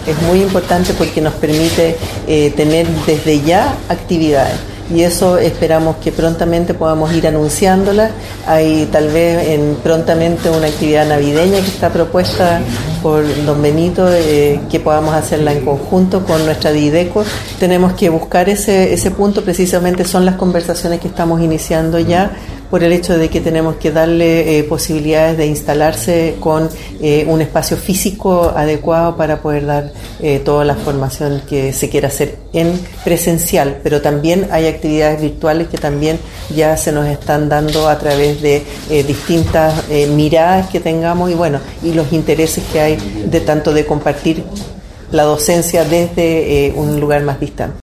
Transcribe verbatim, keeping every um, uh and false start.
es muy importante porque nos permite eh, tener desde ya actividades. Y eso esperamos que prontamente podamos ir anunciándola. Hay tal vez en, prontamente una actividad navideña que está propuesta por don Benito, eh, que podamos hacerla en conjunto con nuestra Dideco. Tenemos que buscar ese, ese punto, precisamente son las conversaciones que estamos iniciando ya, por el hecho de que tenemos que darle eh, posibilidades de instalarse con eh, un espacio físico adecuado para poder dar eh, toda la formación que se quiera hacer en presencial, pero también hay actividades virtuales que también ya se nos están dando a través de eh, distintas eh, miradas que tengamos y bueno, y los intereses que hay de tanto de compartir la docencia desde eh, un lugar más distante.